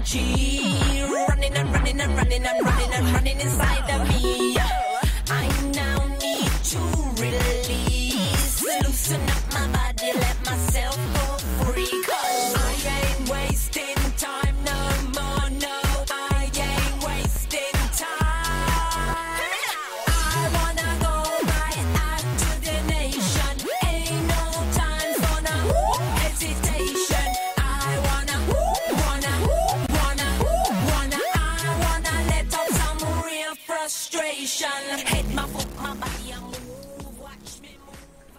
energy. Running and running and running and running and running inside of me. I now need to release, loosen up my body, let myself go free. 'Cause I ain't wasting time no more, no, I ain't wasting time. I wanna go right out to the nation, ain't no time for no hesitation. I wanna let out some real frustration. Hit my foot, my body, and move, watch me move.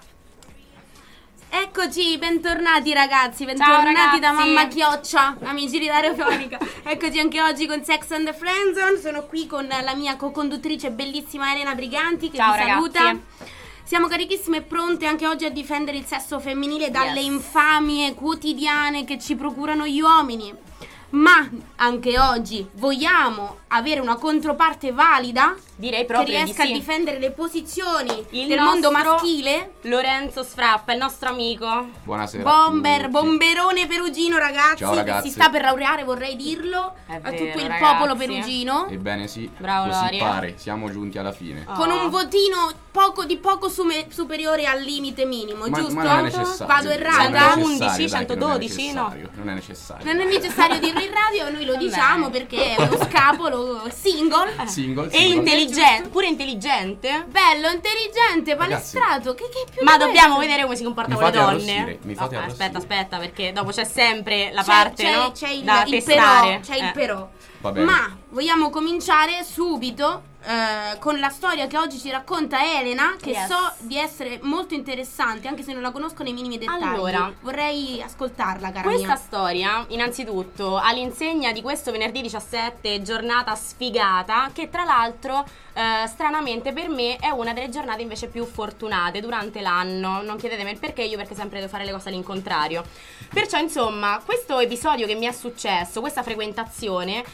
Eccoci, bentornati ragazzi, bentornati ragazzi. da Mamma Chioccia, amici di Radiofonica. Eccoci anche oggi con Sex and the Friendzone. Sono qui con la mia co-conduttrice bellissima Elena Briganti che Ciao, vi saluta. ragazzi. Siamo carichissime e pronte anche oggi a difendere il sesso femminile dalle infamie quotidiane che ci procurano gli uomini. Ma anche oggi vogliamo avere una controparte valida, Direi che proprio riesca di sì. a difendere le posizioni Il del mondo nostro maschile. Lorenzo Sfrappa, il nostro amico. Buonasera a tutti. Bomberone perugino, ragazzi, Ciao, che ragazzi. si sta per laureare, vorrei dirlo, È a vero, tutto il ragazzi. popolo perugino. Ebbene sì, Bravo, così Loria. pare, siamo giunti alla fine. Oh. Con un votino di poco superiore al limite minimo, giusto? Ma non è necessario. Vado Non è errata? necessario, 111, dai, che 112, no? Non è necessario. Non è necessario dirlo in radio, noi lo diciamo perché è uno scapolo single. Single, E single. intelligente, pure intelligente. Bello, intelligente, Ragazzi. palestrato. Che più Ma di dobbiamo questo? vedere come si comporta Mi con le fate donne. arrossire, mi fate No, arrossire. aspetta, perché dopo c'è sempre la parte, no? C'è il da però, testare. c'è il però. Va bene. Ma vogliamo cominciare subito con la storia che oggi ci racconta Elena, che Yes. so di essere molto interessante, anche se non la conosco nei minimi dettagli. Allora, vorrei ascoltarla, cara Questa mia. storia, innanzitutto, all'insegna di questo venerdì 17, giornata sfigata, che tra l'altro, stranamente per me, è una delle giornate invece più fortunate durante l'anno. Non chiedetemi il perché, io perché sempre devo fare le cose all'incontrario. Perciò, insomma, questo episodio che mi è successo, questa frequentazione,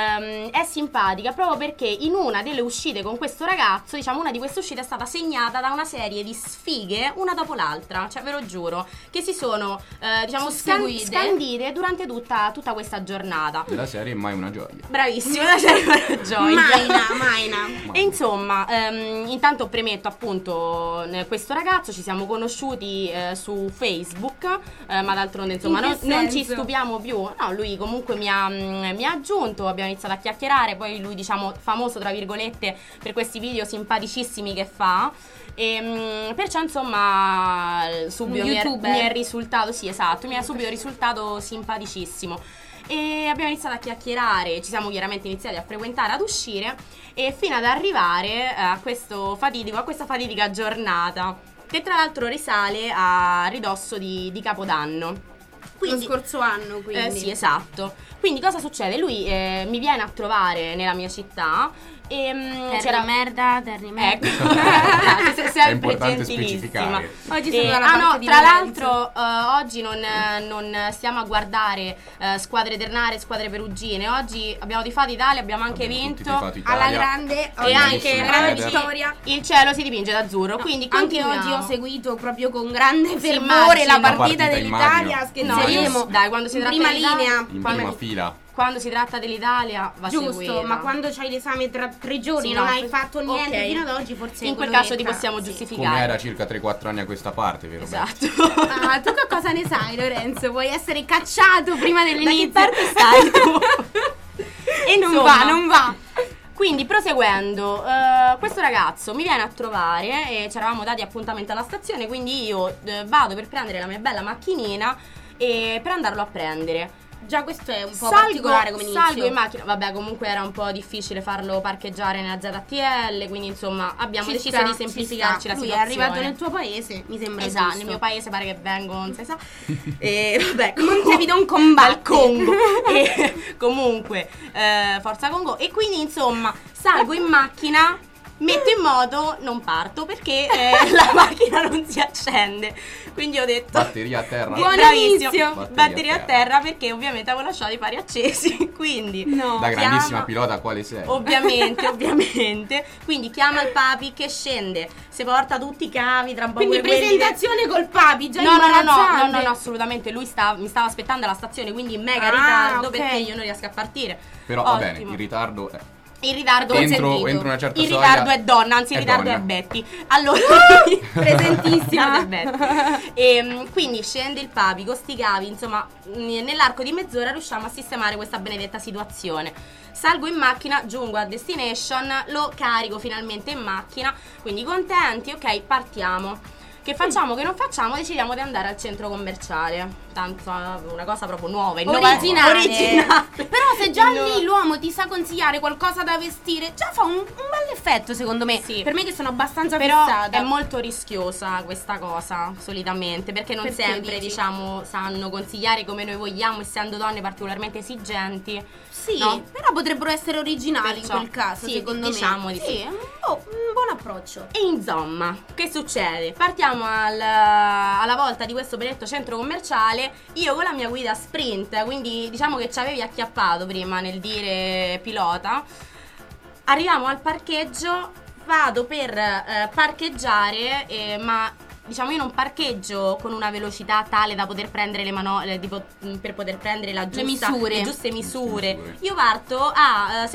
è simpatica proprio perché in una delle uscite con questo ragazzo, diciamo, una di queste uscite è stata segnata da una serie di sfighe una dopo l'altra, cioè ve lo giuro, che si sono diciamo Susseguite. scandite durante tutta questa giornata. Della serie Mai una gioia. Bravissimo, la serie una gioia. Maina. E insomma, intanto premetto appunto questo ragazzo, ci siamo conosciuti su Facebook, ma d'altronde insomma In che non ci senso? stupiamo più. No, lui comunque mi ha aggiunto, abbiamo iniziato a chiacchierare, poi lui diciamo famoso tra virgolette per questi video simpaticissimi che fa. E perciò insomma subito mi YouTuber. è risultato, sì esatto, mi è subito risultato simpaticissimo. E abbiamo iniziato a chiacchierare, ci siamo chiaramente iniziati a frequentare, ad uscire, e fino ad arrivare a questa fatidica giornata, che tra l'altro risale a ridosso di Capodanno. Lo scorso anno, quindi. Sì, esatto. Quindi cosa succede? Lui mi viene a trovare nella mia città e Terry merda. Ecco, È sempre importante gentilissima. specificare. Oggi sono dalla parte no, di tra Lorenzo. l'altro oggi non stiamo a guardare squadre ternare e squadre perugine. Oggi abbiamo tifato Italia, abbiamo anche Abbiamo tutti vinto. tifato Italia. Alla grande, E oggi anche Bellissimo grande Eder. vittoria. il cielo si dipinge d'azzurro. Quindi Anche continuiamo. oggi ho seguito proprio con grande Sì, fervore la immagino. partita La partita, dell'Italia. immagino. Scherzeremo. No, dai, quando si in tratta prima dell'Italia- linea. In Quando- prima fila. Quando si tratta dell'Italia va Giusto, seguita. ma quando c'hai l'esame tra 3 giorni Sì, non no, hai fatto niente ok. fino ad oggi, forse in quel quello caso ti che possiamo sì. giustificare. Come era circa 3-4 anni a questa parte, vero? Esatto. Ah, tu che cosa ne sai, Lorenzo? Vuoi essere cacciato prima Da che dell'inizio? parte stai tu? E Non insomma, non va. Quindi proseguendo, questo ragazzo mi viene a trovare e ci eravamo dati appuntamento alla stazione, quindi io vado per prendere la mia bella macchinina e per andarlo a prendere. Già questo è un po' particolare come inizio. Salgo in macchina, vabbè, comunque era un po' difficile farlo parcheggiare nella ZTL, quindi insomma abbiamo Ci deciso sta, di ci semplificarci sta. la Lui situazione. è arrivato nel tuo paese, mi sembra Esatto, giusto. nel mio paese pare che vengo, non si sa. E vabbè, Montevideo combatte. dal Congo. E comunque, Forza Congo. E quindi insomma, salgo in macchina, metto in moto, non parto perché la macchina non si accende. Quindi ho detto Batteria a terra. Buon bravissimo, inizio. batteria a terra perché ovviamente avevo lasciato i fari accesi. Quindi No. Da grandissima chiama- pilota quale sei? Ovviamente. Quindi chiama il papi che scende, si porta tutti i cavi, tra un po' Quindi pure quelli presentazione col papi, già No, imbarazzante. no, assolutamente. Lui mi stava aspettando alla stazione, quindi in mega Ah, ritardo ok. perché io non riesco a partire. Però va bene, Ottimo. il ritardo è... Il ritardo Entro consentito. una certa il soglia ritardo è donna, anzi il è ritardo donna. è Betty. Allora, Presentissima. Il ritardo è Betty. E quindi scende il papi con sti cavi, insomma, nell'arco di mezz'ora riusciamo a sistemare questa benedetta situazione. Salgo in macchina, giungo a destination, lo carico finalmente in macchina, quindi contenti, ok, partiamo. Che facciamo, che non facciamo, decidiamo di andare al centro commerciale. Tanto una cosa proprio nuova, Originale. Però se già No. lì l'uomo ti sa consigliare qualcosa da vestire, già fa un bel effetto secondo me. Sì. Per me che sono abbastanza Però fissata. è molto rischiosa questa cosa, solitamente, perché non Perché sempre, dici? diciamo, sanno consigliare come noi vogliamo, essendo donne particolarmente esigenti. Sì, No? però potrebbero essere originali Perciò, in quel caso, sì, secondo diciamo me. di sì. un buon approccio. E insomma, che succede? Partiamo alla volta di questo benedetto centro commerciale, io con la mia guida sprint, quindi diciamo che ci avevi acchiappato prima nel dire pilota. Arriviamo al parcheggio, vado per parcheggiare, ma diciamo io non parcheggio con una velocità tale da poter prendere per poter prendere le giuste misure. Io parto a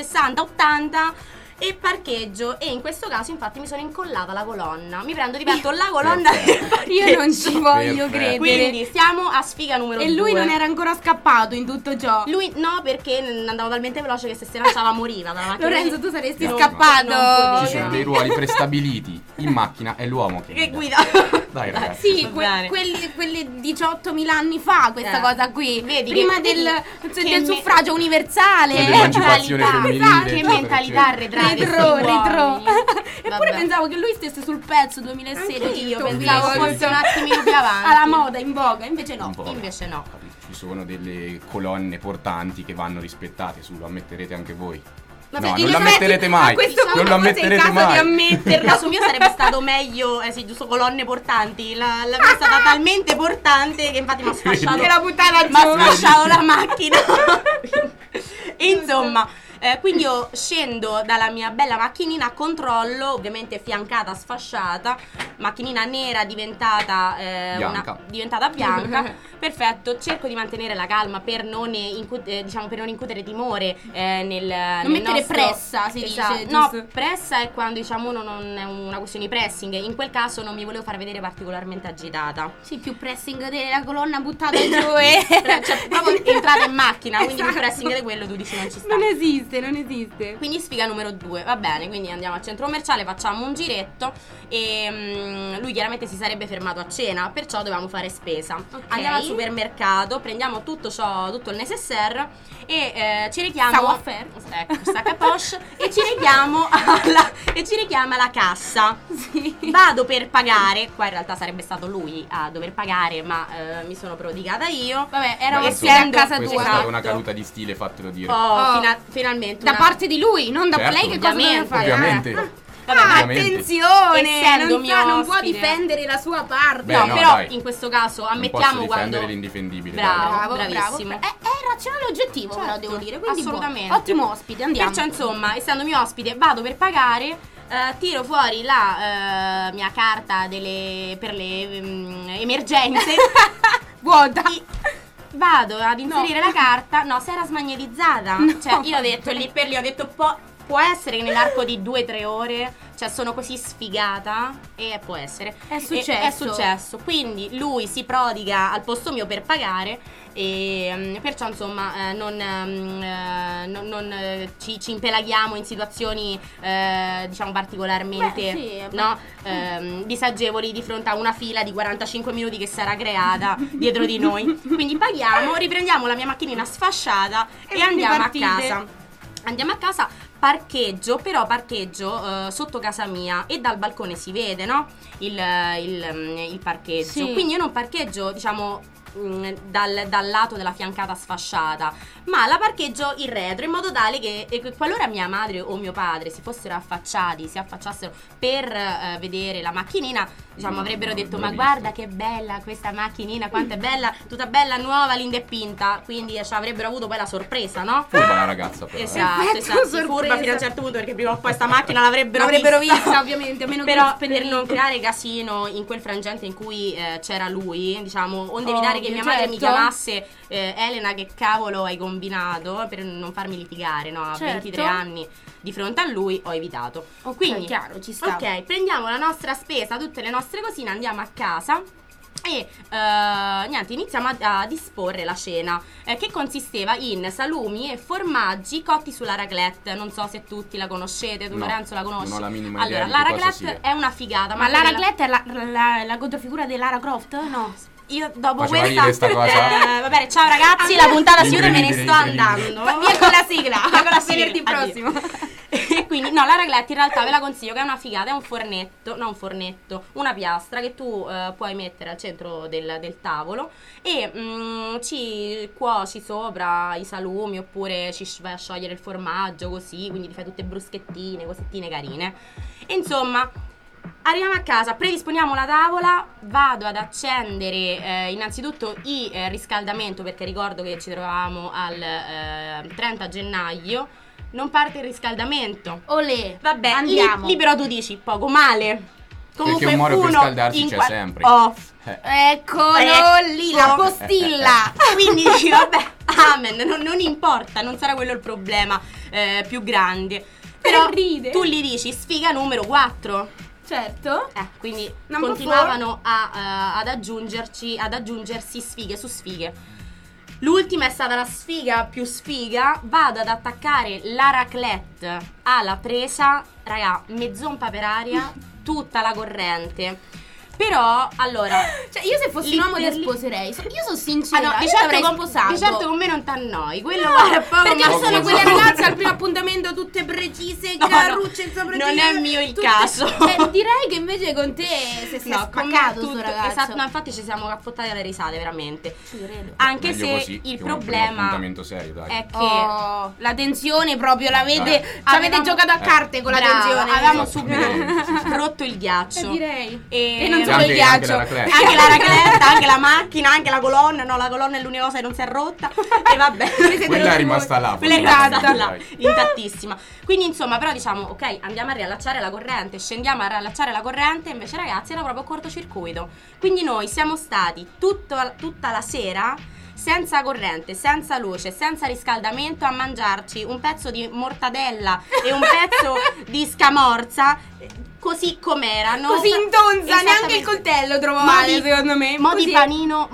60-80 e parcheggio, e in questo caso infatti mi sono incollata la colonna. Mi prendo di petto la colonna del parcheggio. Io non ci voglio Perfetto. credere. Quindi siamo a sfiga numero 2. E lui non era ancora scappato in tutto ciò. Lui no, perché andavo talmente veloce che se lanciava moriva dalla macchina. Lorenzo, tu saresti No, scappato. non potevo. Ci sono dei ruoli prestabiliti. In macchina è l'uomo Che guida. guida. Dai ragazzi. Sì, Va bene. quelli 18.000 anni fa, questa cosa qui. Vedi Prima che- del che suffragio universale. Dell'emancipazione femminile. Che Esatto, mentalità arretrata. Retro. Eppure Vabbè. pensavo che lui stesse sul pezzo 2016. Anche io tutto pensavo vivo, fosse un attimino più avanti. alla moda, in voga, invece no. Un po'. Invece no. Capito? Ci sono delle colonne portanti che vanno rispettate, lo ammetterete anche voi. Vabbè, No, in non lo effetti, ammetterete mai. a questo Non punto lo forse è il ammetterete caso di mai. ammetterlo. Per caso mio sarebbe stato meglio, sì, giusto, colonne portanti. La mia è stata talmente portante che infatti mi ha sfasciato. Che la buttata Mi ha giù. sfasciato la macchina. E insomma, quindi io scendo dalla mia bella macchinina, controllo, ovviamente fiancata, sfasciata, macchinina nera diventata bianca. Perfetto, cerco di mantenere la calma per non incutere timore Non mettere pressa, si dice, No, giusto? pressa è quando diciamo uno non è una questione di pressing. In quel caso non mi volevo far vedere particolarmente agitata. Sì, più pressing della colonna buttata giù e... Cioè, proprio entrata in macchina, quindi più Esatto. pressing di quello tu dici non ci sta. Non esiste. Quindi sfiga numero 2, va bene, quindi andiamo al centro commerciale, facciamo un giretto e lui chiaramente si sarebbe fermato a cena, perciò dovevamo fare spesa. Ok. Andiamo al supermercato, prendiamo tutto il necessaire e ci richiamo Savoir-faire. Ecco, sacca poche e ci richiama alla cassa. Sì. Vado per pagare, qua in realtà sarebbe stato lui a dover pagare, ma mi sono prodigata io. Vabbè, eravamo Beh, assieme a essendo- casa Questa tua. è stata Esatto. una caduta di stile, fatelo dire. Oh, finalmente Da una- parte di lui, non da Certo. lei che cosa deve Ovviamente, fare. Ovviamente. Vabbè, Ah, ovviamente. attenzione, Essendo non, mio non può ospite. difendere la sua parte. Beh, No, no, però dai. in questo caso Non ammettiamo posso difendere quando l'indifendibile. Bravo. dai. bravissimo. È razionale e oggettivo, però Certo, devo dire. Quindi assolutamente. buono. Ottimo ospite, andiamo. Perciò insomma, essendo mio ospite, vado per pagare, tiro fuori la mia carta per le emergenze. Vuota. Vado ad inserire No. la carta. No, si era smagnetizzata. No. Cioè, io ho detto lì per lì, ho detto può essere che nell'arco di 2-3 ore, cioè sono così sfigata, e può essere. È successo. È successo. Quindi lui si prodiga al posto mio per pagare e perciò insomma ci impelaghiamo in situazioni diciamo particolarmente Beh, sì, no, disagevoli di fronte a una fila di 45 minuti che sarà creata dietro di noi. Quindi paghiamo, riprendiamo la mia macchinina sfasciata e andiamo a partite. casa. Andiamo a casa, parcheggio sotto casa mia e dal balcone si vede, no? Il parcheggio. Sì. Quindi io non parcheggio, diciamo, dal lato della fiancata sfasciata, ma la parcheggio in retro, in modo tale che qualora mia madre o mio padre si affacciassero per vedere la macchinina, diciamo, avrebbero detto: ma guarda che bella questa macchinina, quanto è bella, tutta bella, nuova, linda e pinta. Quindi avrebbero avuto poi la sorpresa, no? Furba la ragazza, però. Esatto, furba fino a un certo punto, perché prima o poi sta macchina l'avrebbero vista, ovviamente, a meno però che per non creare casino in quel frangente in cui c'era lui, diciamo, onde evitare che mia madre mi chiamasse Elena, che cavolo hai combinato, per non farmi litigare, no? A 23 anni di fronte a lui ho evitato. Quindi chiaro, ci sta. Ok, prendiamo la nostra spesa, tutte le nostre cosine, andiamo a casa e niente, iniziamo a disporre la cena, che consisteva in salumi e formaggi cotti sulla raclette. Non so se tutti la conoscete, tu No, Lorenzo la conosci? non ho la minima idea Allora, di la che cosa raclette sia. è una figata. Ma la quella- raclette è la controfigura di Lara Croft? No. Io dopo Faceva questa ridere sta cosa? va bene, ciao ragazzi, la puntata si chiude, me ne sto Incredibile, andando. Via con la sigla. Via con la sigla. Venerdì Addio. prossimo. E quindi no, la raclette in realtà ve la consiglio, che è una figata, è un fornetto, no un fornetto, una piastra che tu puoi mettere al centro del tavolo e ci cuoci sopra i salumi, oppure ci vai a sciogliere il formaggio così, quindi ti fai tutte bruschettine, cosettine carine. E insomma, arriviamo a casa, predisponiamo la tavola, vado ad accendere innanzitutto il riscaldamento, perché ricordo che ci trovavamo al 30 gennaio. Non parte il riscaldamento. Olè. Vabbè, andiamo. lì però tu dici poco male. Comunque Perché un modo per uno scaldarsi in c'è qua- sempre. Oh, Eccolo lì, la postilla. quindi dici vabbè, amen, non importa, non sarà quello il problema più grande. Però ride. tu gli dici sfiga numero 4. Certo. Quindi Number continuavano ad aggiungersi sfighe su sfighe. L'ultima è stata la sfiga più sfiga. Vado ad attaccare la raclette alla presa, raga, mezz'ompa per aria, tutta la corrente. Però, allora, Cioè, io se fossi lì un uomo per ti lì- sposerei. Io sono sincera. di io certo l'avrei con- sposato. di certo con me non t'annoi. Quello No, guarda, è poco perché ma ci sono poco quelle ma- ragazze al primo appuntamento tutte precise, No, carrucce sopra non di- è mio il tutte- caso. direi che invece con te se sei No, con me spaccato tutto- sto ragazzo. esatto, no, infatti ci siamo cappottati alle risate, veramente. Ci credo. Anche Meglio se così, il che un primo problema appuntamento serio, dai. è che Oh, la tensione proprio l'avete ci avete Avevamo- giocato a carte con la Brava, tensione. avevamo Esatto. subito rotto il ghiaccio. direi. E E non E solo il anche ghiaccio. la raclette. anche la racletta, anche la macchina, anche la colonna. No, la colonna è l'unica cosa che non si è rotta. E vabbè, Quella è rimasta là. quella è forse. rimasta là, Dai. intattissima. Quindi insomma, però diciamo, ok, andiamo a riallacciare la corrente, scendiamo a riallacciare la corrente. Invece ragazzi era proprio cortocircuito. Quindi noi siamo stati tutta la sera senza corrente, senza luce, senza riscaldamento, a mangiarci un pezzo di mortadella e un pezzo di scamorza così com'erano. Così intonsa, neanche il Esattamente. coltello trovate, secondo me. Mo' di Così. panino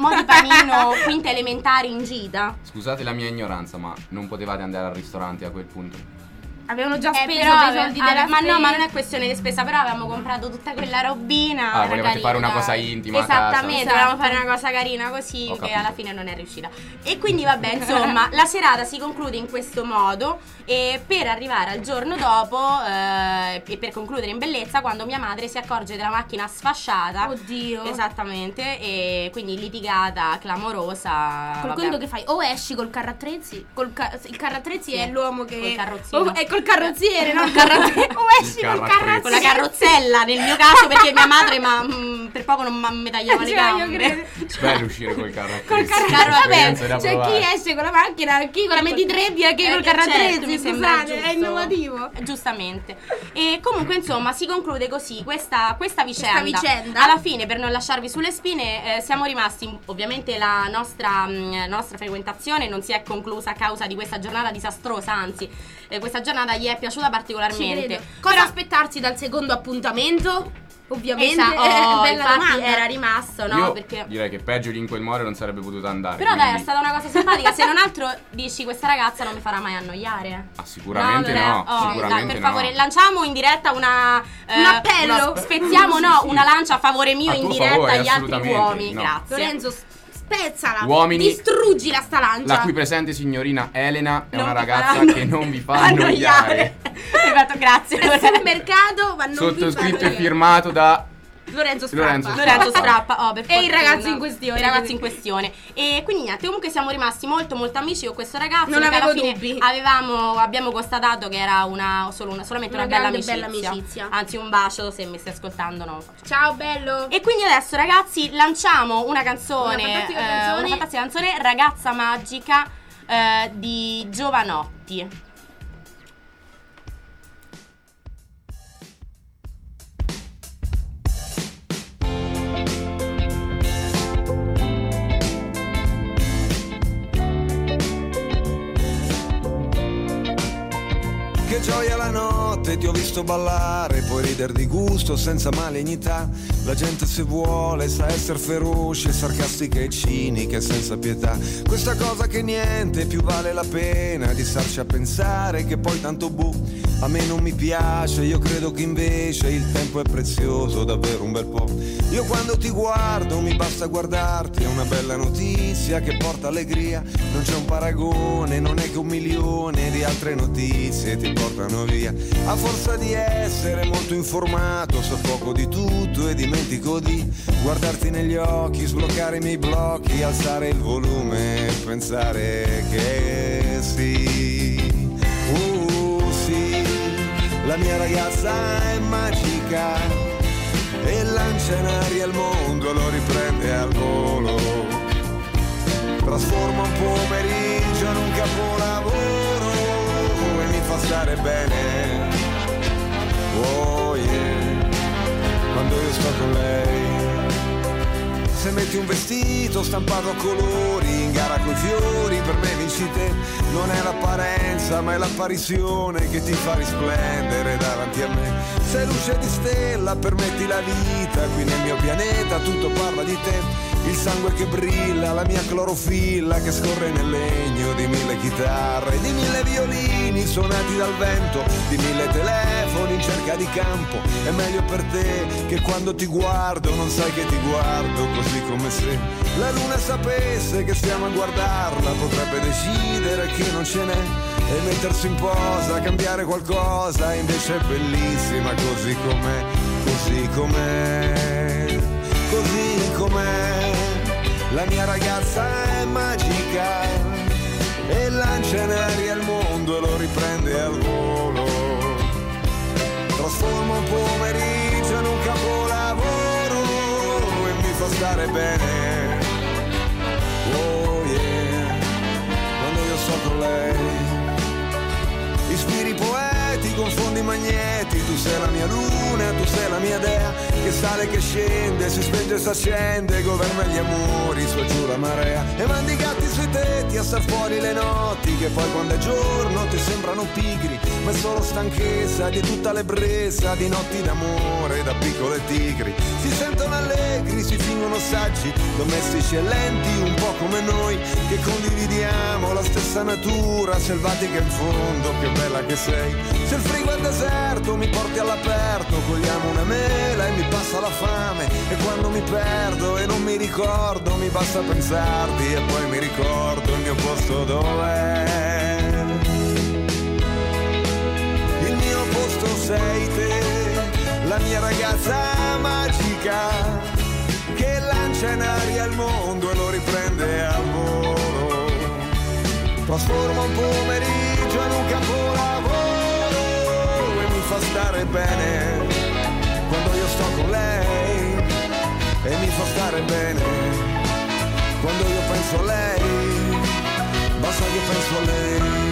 quinta elementari in gita. Scusate la mia ignoranza, ma non potevate andare al ristorante a quel punto? Avevano già speso Però quei soldi della ma no, spesa. ma non è questione di spesa, però avevamo comprato tutta quella robina. Ah, era volevate carina, fare una dai. cosa intima a Esattamente, casa. volevamo fare una cosa carina così, Ho che capito. alla fine non è riuscita. E quindi vabbè, insomma, la serata si conclude in questo modo. E per arrivare al giorno dopo e per concludere in bellezza, quando mia madre si accorge della macchina sfasciata. Oddio. Esattamente. E quindi litigata clamorosa. Col vabbè. conto che fai? O esci col carro attrezzi? Il carro attrezzi Sì, è l'uomo che col carrozzino. è col carrozziere, non il carro attrezzi. O esci carro col carro attrezzi. Con la carrozzella nel mio caso, perché mia madre per poco non mi tagliava le Cioè, io gambe. credo. Bello uscire col carro Col attrezzi. carro vabbè, Esperienza da c'è provare. chi esce con la macchina, chi con la Mediterrabbia, chi col carro certo, attrezzi, mi sembra scusate, è giusto. innovativo. Giustamente. E comunque insomma si conclude così questa vicenda. vicenda. Alla fine, per non lasciarvi sulle spine, siamo rimasti, ovviamente la nostra frequentazione non si è conclusa a causa di questa giornata disastrosa, anzi questa giornata gli è piaciuta Ci particolarmente. credo. Cosa aspettarsi dal secondo appuntamento? Ovviamente Bella bella infatti domanda. era rimasto, no? Io perché direi che peggio di in quel modo non sarebbe potuto andare. però dai, quindi- è stata una cosa simpatica. Se non altro dici, questa ragazza non mi farà mai annoiare. Ah, sicuramente Lore? no, Oh, sicuramente dai, per no. favore, lanciamo in diretta un appello? spezziamo Sì. una lancia a favore mio A in tuo diretta favore, agli altri assolutamente, uomini. no. Grazie. Lorenzo, spezzala, Uomini, distruggila sta lancia. La qui presente signorina Elena è Non una vi ragazza faranno che non vi fa annoiare. Perfetto, grazie. Presso il mercato, ma non vi Sottoscritto fa e vedere. firmato da Lorenzo Strappa. Lorenzo Strappa, per E il fortuna. ragazzo in questione. Il ragazzo in questione. E quindi niente, comunque siamo rimasti molto molto amici con questo ragazzo. Non perché alla avevo fine dubbi. abbiamo constatato che era solamente una bella amicizia. Anzi, un bacio se mi stai ascoltando, no. Ciao bello. E quindi adesso, ragazzi, lanciamo una canzone, Una fantastica canzone, Ragazza Magica, di Giovanotti. Che gioia la notte, ti ho visto ballare, puoi ridere di gusto senza malignità. La gente se vuole sa essere feroce, sarcastica e cinica e senza pietà. Questa cosa che niente più vale la pena di starci a pensare che poi tanto a me non mi piace, io credo che invece il tempo è prezioso, davvero un bel po'. Io quando ti guardo mi basta guardarti, è una bella notizia che porta allegria. Non c'è un paragone, non è che 1 milione di altre notizie ti portano via. A forza di essere molto informato so poco di tutto e dimentico di guardarti negli occhi, sbloccare i miei blocchi, alzare il volume e pensare che sì, la mia ragazza è magica e lancia in aria il mondo, lo riprende al volo, trasforma un pomeriggio in un capolavoro e mi fa stare bene, oh yeah, quando io sto con lei. Se metti un vestito stampato a colori in gara coi fiori, per me vinci te. Non è l'apparenza ma è l'apparizione che ti fa risplendere davanti a me. Sei luce di stella, permetti la vita, qui nel mio pianeta tutto parla di te. Il sangue che brilla, la mia clorofilla che scorre nel legno di 1000 chitarre, di 1000 violini suonati dal vento, di 1000 telefoni in cerca di campo. È meglio per te che quando ti guardo non sai che ti guardo, così come se la luna sapesse che stiamo a guardarla, potrebbe decidere che non ce n'è e mettersi in posa, cambiare qualcosa, invece è bellissima così com'è, così com'è, così com'è. La mia ragazza è magica e lancia in aria il mondo e lo riprende al volo, trasforma un pomeriggio in un capolavoro e mi fa stare bene, oh yeah, quando io sto con lei. Ispiri poeti, confondi magneti, tu sei la mia luna, tu sei la mia dea, che sale, che scende, si spenge e si accende, governa gli amori, su e giù la marea, e mandi i gatti sui tetti a star fuori le notti, che poi quando è giorno ti sembrano pigri, ma è solo stanchezza di tutta l'ebbrezza di notti d'amore da piccole tigri. Si sentono allegri, si fingono saggi, domestici e lenti, un po' come noi, che condividiamo la stessa natura selvatica in fondo, che bella che sei. Se il frigo è deserto mi porti all'aperto, cogliamo una mela e mi passa la fame, e quando mi perdo e non mi ricordo mi basta pensarti e poi mi ricordo il mio posto dov'è. Il mio posto sei te, la mia ragazza magica che lancia in aria il mondo e lo riprende al volo, trasforma un pomeriggio in un capolavoro e mi fa stare bene quando io sto con lei, e mi fa stare bene quando io penso a lei, basta che penso a lei.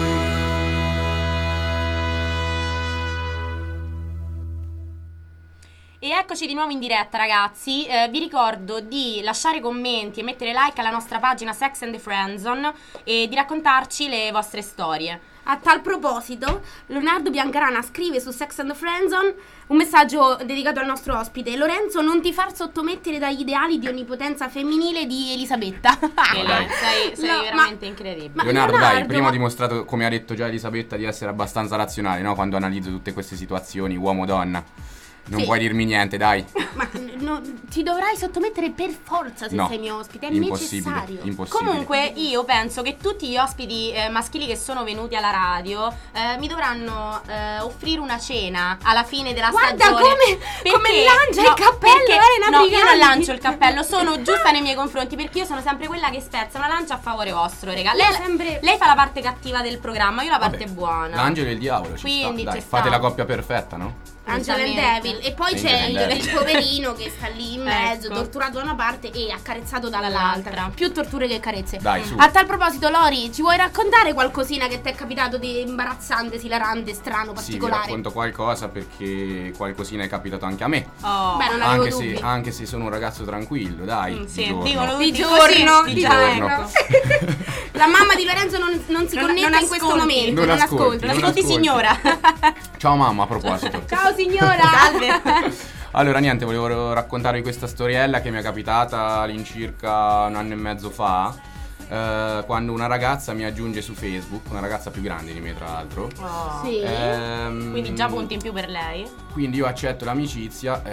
E eccoci di nuovo in diretta, ragazzi. Vi ricordo di lasciare commenti e mettere like alla nostra pagina Sex and the Friendzone e di raccontarci le vostre storie. A tal proposito, Leonardo Biancarana scrive su Sex and the Friendzone un messaggio dedicato al nostro ospite: Lorenzo, non ti far sottomettere dagli ideali di onnipotenza femminile di Elisabetta. Sei veramente incredibile. Leonardo, dai, prima ho dimostrato, come ha detto già Elisabetta, di essere abbastanza razionale, no? Quando analizzo tutte queste situazioni uomo-donna. Non Sì. puoi dirmi niente, dai. Ma ti dovrai sottomettere per forza se No, sei mio ospite, è impossibile, necessario. impossibile. Comunque io penso che tutti gli ospiti maschili che sono venuti alla radio mi dovranno offrire una cena alla fine della Guarda stagione. come lancia il cappello, Elena No, io Briganti. non lancio il cappello, sono giusta nei miei confronti perché io sono sempre quella che spezza una lancia a favore vostro, raga. Lei fa la parte cattiva del programma, io la parte Vabbè, buona. l'angelo e il diavolo, ci Quindi sta. Dai, ci fate sta. la coppia perfetta, no? Angela and Giustamente. Devil. E poi Angela c'è and il Devil. poverino che sta lì in mezzo, Ecco. torturato da una parte e accarezzato dall'altra. Dall'altra. Più torture che carezze. Dai, su. A tal proposito, Lori, ci vuoi raccontare qualcosina che ti è capitato di imbarazzante, esilarante, strano, Sì, vi particolare? racconto qualcosa perché qualcosina è capitato anche a me. Oh. Beh, non avevo Anche dubbi. anche se sono un ragazzo tranquillo, dai. Mm, di sì, giorno. dicono Di tutti giorno, così, di giorno. giorno. La mamma di Lorenzo non si Non- connette non in questo ascolti. momento. Non ascolti. Non ascolti, signora. Ciao mamma, a proposito. Ciao signora. Salve. Allora niente, volevo raccontarvi questa storiella che mi è capitata all'incirca 1 anno e mezzo fa, quando una ragazza mi aggiunge su Facebook, una ragazza più grande di me tra l'altro. Oh. Sì. Quindi già punti in più per lei. Quindi io accetto l'amicizia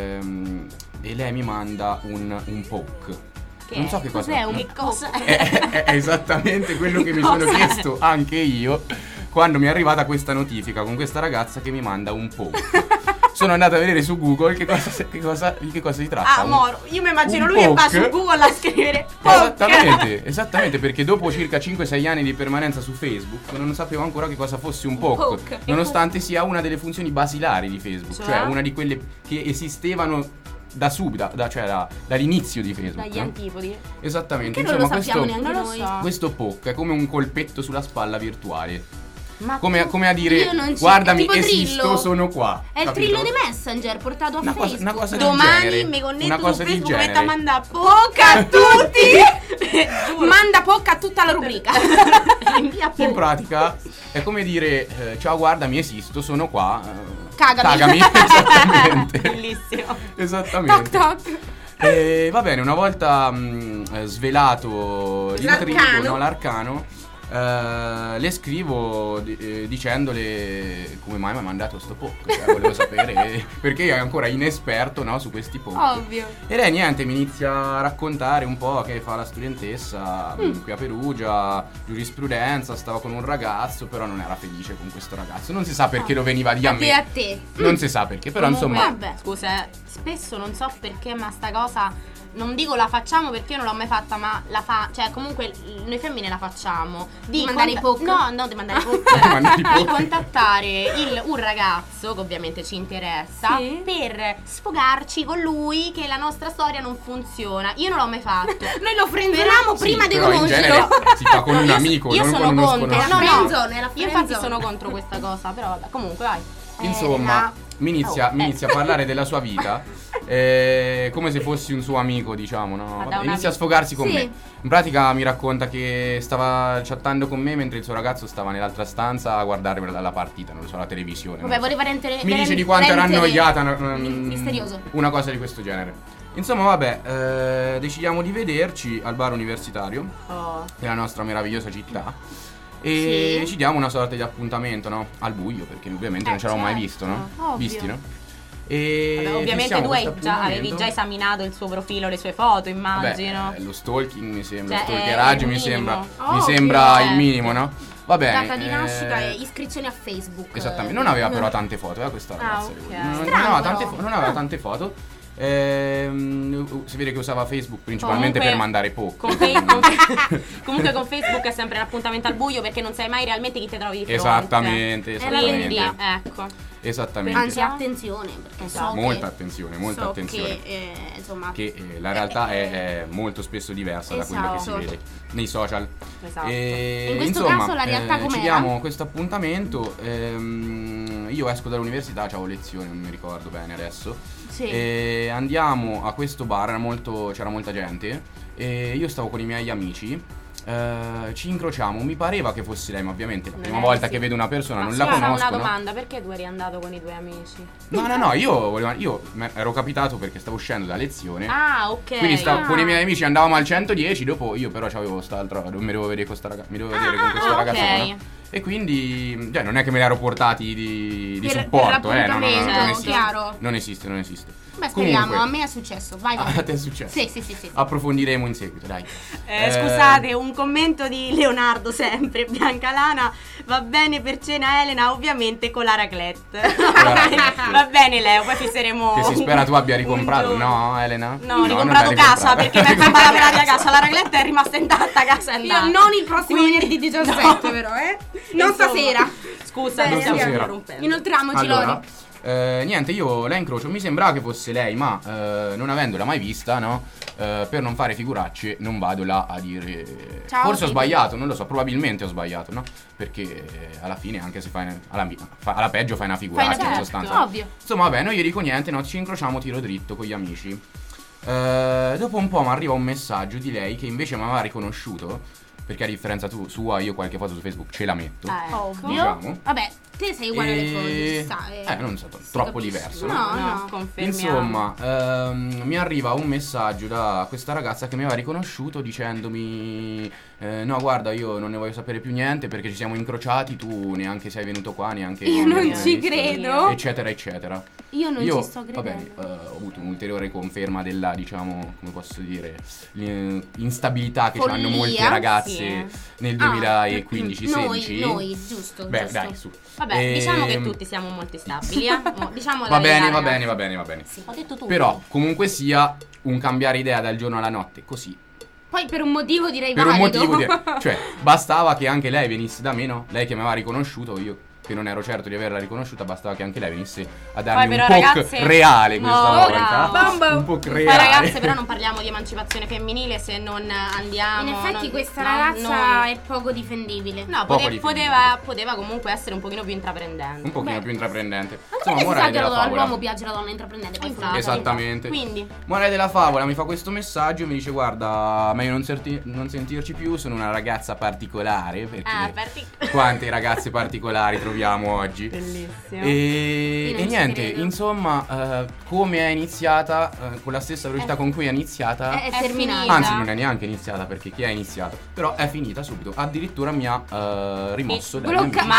e lei mi manda un poke. Che Non è? so che cosa Cos'è un Che cosa è esattamente quello che mi sono Cos'è? chiesto anche io quando mi è arrivata questa notifica con questa ragazza che mi manda un poke. Sono andato a vedere su Google di che cosa si tratta. Ah, moro, io mi immagino un lui che va poke. su Google a scrivere poke. Esattamente, perché dopo circa 5-6 anni di permanenza su Facebook non sapevo ancora che cosa fosse un poke, poke. nonostante sia una delle funzioni basilari di Facebook, cioè una di quelle che esistevano da subito, dall'inizio di Facebook. Dagli no? antipodi. Esattamente, Che non lo insomma, sappiamo questo, neanche non lo noi. so. questo poke è come un colpetto sulla spalla virtuale. Ma Come a dire, Io non ci- guardami, è tipo esisto, Trillo. sono qua. È il capito? Trillo di Messenger portato a Una cosa- Facebook. una cosa del domani genere. mi connetto Una su cosa del Facebook e genere. metto a mandare poke a tutti. Giuro. Manda pocca a tutta la rubrica. Invia In poke. pratica è come dire ciao, guardami, esisto, sono qua. Cagami. Esattamente. Bellissimo. Esattamente. Toc toc. E va bene, una volta svelato L'arcano. l'arcano, le scrivo dicendole come mai mi ha mandato sto poke, cioè, volevo sapere perché è ancora inesperto, no, su questi poke. Ovvio. E lei niente, mi inizia a raccontare un po' che fa la studentessa qui a Perugia, giurisprudenza, stava con un ragazzo, però non era felice con questo ragazzo. Non si sa perché lo veniva lì a Te me. a te. Non si sa perché, però Comunque, insomma vabbè. Scusa, spesso non so perché, ma sta cosa. Non dico la facciamo perché io non l'ho mai fatta, ma cioè comunque noi femmine la facciamo. Di mandare i poke? No, di mandare i Mandare i poke. Di poke. contattare un ragazzo che ovviamente ci interessa, Sì. per sfogarci con lui che la nostra storia non funziona. Io non l'ho mai fatto. Noi lo frenzoniamo Sì, prima di però in conoscerlo. genere si fa con un amico, Io non sono con uno contro. sconosciuto. No, no. Friendzone, è la Io infatti friendzone. sono contro questa cosa, però vabbè, comunque vai. Insomma, mi inizia a parlare della sua vita come se fossi un suo amico, diciamo, no? Ma Vabbè, da una inizia a sfogarsi con Sì. me. In pratica mi racconta che stava chattando con me mentre il suo ragazzo stava nell'altra stanza a guardare la partita, non lo so, la televisione. non Vabbè, lo so. voleva rendere. Mi dice di quanto era annoiata, Misterioso. una cosa di questo genere. Insomma, vabbè, decidiamo di vederci al bar universitario Oh. della nostra meravigliosa città. E Sì. ci diamo una sorta di appuntamento, no? Al buio, perché ovviamente non ci eravamo mai certo. visto, no? Ovvio. Visti, no? E Vabbè, ovviamente fissiamo tu questo avevi appuntamento. già esaminato il suo profilo, le sue foto, Vabbè, immagino. lo stalking mi sembra, Cioè, lo è stalkeraggio il mi sembra, minimo. mi Ovvio, sembra il certo. minimo, no? Va bene. Data di nascita e iscrizioni a Facebook. Esattamente, non aveva però tante foto, questa ragazza. ok. Non Strano, aveva tante, però. non aveva tante foto. Si vede che usava Facebook principalmente Comunque, per mandare poke. Comunque con Facebook è sempre l'appuntamento al buio perché non sai mai realmente chi ti trovi di fronte. Esattamente, Quindi, esattamente. ecco. Esattamente. Anzi, attenzione, perché so Molta che. attenzione, molta so attenzione. Che, insomma. Che la realtà è molto spesso diversa da quello che si Esatto. vede nei social. Esatto. E In questo insomma, caso la realtà com'era? ci diamo questo appuntamento. Io esco dall'università, avevo lezione, non mi ricordo bene adesso. Sì. E andiamo a questo bar, c'era molta gente. E io stavo con i miei amici. Ci incrociamo, mi pareva che fosse lei, ma ovviamente la prima volta che vedo una persona non la Scusa, conosco. una no? domanda, perché tu eri andato con i tuoi amici? No, io ero capitato perché stavo uscendo da lezione. Ah, ok. Quindi con i miei amici andavamo al 110, dopo io però c'avevo quest'altra, mi dovevo vedere con questa ok. ragazzona. E quindi, cioè, non è che me li ero portati di Per supporto, l'appuntamento, non esiste. chiaro. Non esiste. Beh, speriamo, Comunque, a me è successo. Vai. a te è successo? Sì. Approfondiremo in seguito, dai. Scusate, un commento di Leonardo sempre, Biancalana, va bene per cena Elena, ovviamente con la raclette. Va bene Leo, poi fisseremo. Che si spera tu abbia un ricomprato, giorno. no Elena? No, ho non ricomprato l'hai casa ricomprata. perché mi è comprata per la casa, la raclette è rimasta intatta a casa e è andata. Non il prossimo Quindi- venerdì 17 No. però, Non Insomma, stasera. Scusa, Bene, non stiamo stasera. interrompendo. Inoltriamoci, Allora, Lori. niente, io la incrocio, mi sembrava che fosse lei, ma non avendola mai vista, no? Per non fare figuracce non vado là a dire Ciao, forse ho sì. sbagliato, non lo so, probabilmente ho sbagliato, no? Perché alla fine anche se fai alla peggio fai una figuraccia in Certo, sostanza. ovvio. Insomma, vabbè, non gli dico niente, no, ci incrociamo tiro dritto con gli amici. Dopo un po' mi arriva un messaggio di lei che invece mi aveva riconosciuto, perché a differenza sua io qualche foto su Facebook ce la metto. Ovvio. Diciamo. Vabbè, te sei uguale alle foto, ci sta. non so, troppo capisce. diverso. No. Confermiamo. Insomma, mi arriva un messaggio da questa ragazza che mi aveva riconosciuto dicendomi no guarda, io non ne voglio sapere più niente perché ci siamo incrociati, tu neanche sei venuto qua, neanche Io non mi hai ci visto, credo. eccetera eccetera. Io non ci sto va bene, credendo. ho avuto un'ulteriore conferma della, diciamo, come posso dire, instabilità che hanno molte Follia, ragazze sì. nel Ah, 2015-16. Noi, giusto. Beh, giusto. dai, su. Vabbè, diciamo che tutti siamo molto stabili, diciamo la Va verità, bene, va ragazzi. bene, va bene, va bene. Ho detto tutto. Però, comunque sia, un cambiare idea dal giorno alla notte, così. Poi per un motivo direi Per un valido. motivo, cioè, bastava che anche lei venisse da me, no? Lei che mi aveva riconosciuto, io che non ero certo di averla riconosciuta, bastava che anche lei venisse a darmi Poi un però, po' ragazze, reale questa no, volta. bravo. Un po' Poi reale. ragazze, però non parliamo di emancipazione femminile se non andiamo. In effetti non- questa no, ragazza noi- è poco difendibile. No, Poco poteva comunque essere un pochino più intraprendente. Un pochino Beh. più intraprendente. Anche perché si sa morale che della favola. all'uomo piace la donna intraprendente. Poi Infatti. Esattamente. Quindi, Morale della favola, mi fa questo messaggio e mi dice guarda, meglio non sentirci più, sono una ragazza particolare, perché quante ragazze particolari troviamo oggi. bellissimo. E non ci niente, credo. insomma, come è iniziata, con la stessa velocità con cui è iniziata, È È terminata. finita. anzi non è neanche iniziata perché chi ha iniziato, però è finita subito, addirittura mi ha rimosso dai miei Blocca- amici. Ma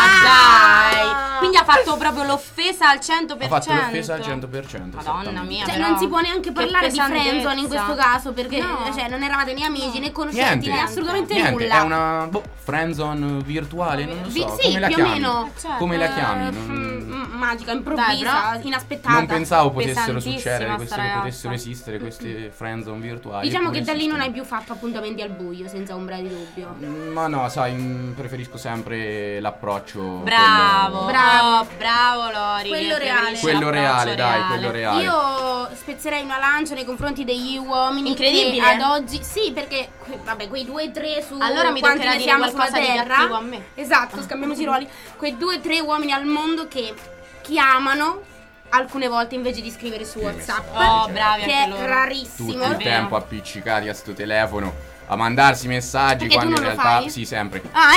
dai! Quindi ha fatto proprio l'offesa al 100%. Ha fatto l'offesa al 100%. Madonna esattamente. mia. Cioè, però, non si può neanche che parlare di pesantezza. friendzone in questo caso perché No. cioè, non eravate né amici né conoscenti Niente, né assolutamente niente, nulla. è una friendzone virtuale, non lo so, sì, come la più o chiami? meno. Certo. Come la chiami? Magica, improvvisa, Dai, però inaspettata. Non pensavo potessero pesantissima succedere, sta che ragazza. potessero esistere queste friendzone virtuali. Diciamo eppure che da lì non esistono. hai più fatto appuntamenti al buio, senza ombra di dubbio. Ma no, sai, preferisco sempre l'approccio. Bravo, Bravo. bravo Lori. Quello che reale. preferisce Quello reale, l'approccio dai, quello reale. Io spezzerei una lancia nei confronti degli uomini Incredibile. che ad oggi sì, perché vabbè, quei 2-3 su Allora mi quanti toccherà ne dire siamo sulla qualcosa di terra. cattivo a me. Esatto, scambiamoci i ruoli. Quei 2-3 uomini al mondo che chiamano alcune volte invece di scrivere su WhatsApp. Oh, bravi che anche è loro. rarissimo. Tutto il vero. tempo appiccicati a sto telefono a mandarsi messaggi Perché quando tu in non lo realtà fai? sì, sempre. Ah,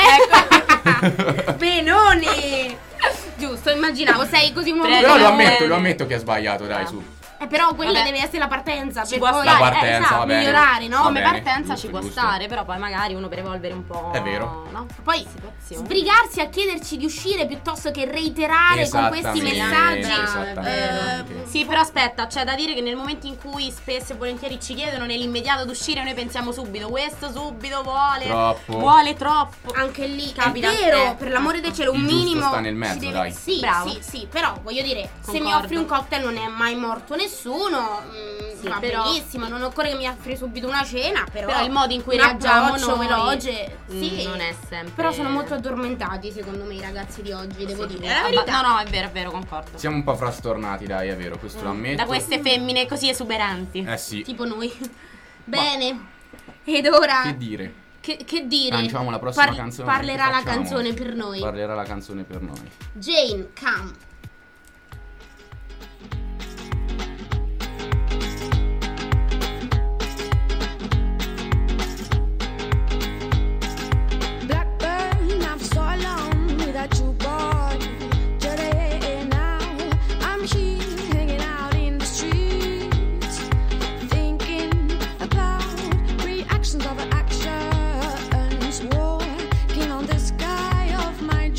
ecco. Benone. Giusto, immaginavo, sei così un uomo. Prego. Però Bene. lo ammetto che ha sbagliato, dai, su. Però quella Vabbè. deve essere la partenza Ci per può poi stare. La partenza, esatto, va bene. migliorare, no? Va Come bene, partenza giusto, ci può giusto. stare, però poi magari uno per evolvere un po'. È vero. No? Poi Situazione. sbrigarsi a chiederci di uscire piuttosto che reiterare con questi Esattamente, messaggi. esattamente. Sì, però aspetta, c'è da dire che nel momento in cui spesso e volentieri ci chiedono nell'immediato d'uscire, noi pensiamo subito, questo subito vuole. Troppo. Vuole troppo. Anche lì Capita è vero, a te. per l'amore del cielo, un Il giusto minimo sta nel mezzo, ci deve... dai. Sì, Bravo. sì, però voglio dire, se mi Concordo. offri un cocktail non è mai morto nessuno, Sì, va però- benissimo, non occorre che mi offri subito una cena, però il modo in cui un reagiamo approccio noi veloce, sì. non è sempre. Però sono molto addormentati secondo me i ragazzi di oggi, devo Sì, dire. È la verità. No, è vero, concordo. Siamo un po' frastornati, dai, è vero, questo lo ammetto. Da queste femmine così esuberanti. Sì. Tipo noi. Bene. Ed ora Che dire? che dire? Lanciamo la prossima canzone. Parlerà che la facciamo? canzone per noi. Parlerà la canzone per noi. Jane, come. Blackburn, I've so long without you, boy. Today now, I'm here hanging out in the streets, thinking about reactions of actions, walking on the sky of my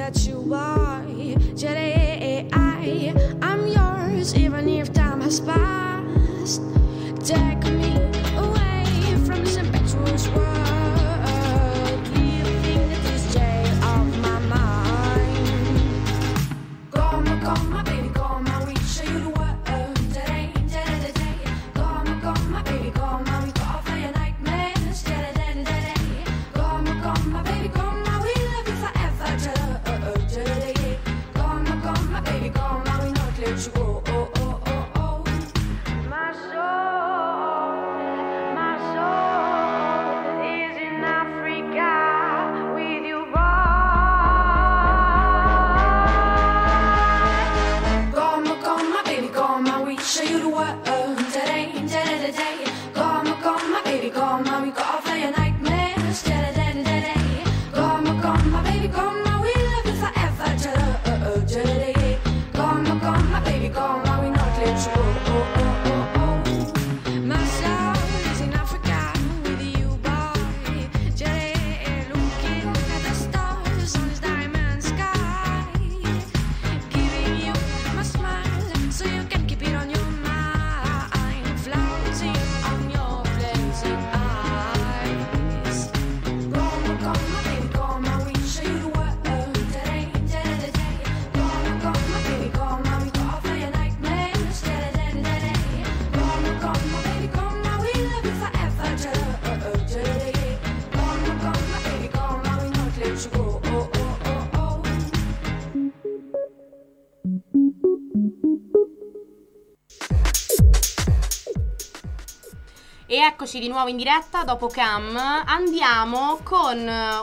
that you are. I'm yours, even if time has passed. Take me away from this impetuous world, leaving the disjay of my mind. Come, baby, come, we show you the world. Today, come, baby, come, we go for your nightmares. Come, baby, come, we love you forever. Come, baby, come, we not let you go. My soul is in Africa with you, boy. Come, baby, come, we show you the world. Today. Come, baby, come, we go for your nightmares. Come, baby, come, we love you forever. Come, baby, come, we not let you go. My soul is in Africa with you, boy. Looking at the stars on this diamond sky, giving you my smile so you can keep it on your mind, floating on your blazing eyes. Come, baby, come, we show you the world. Today. Come, baby, come, we go for your nightmares. Come, baby, come, we love you forever. Come, baby, come, we not let you go. E eccoci di nuovo in diretta dopo Cam. Andiamo con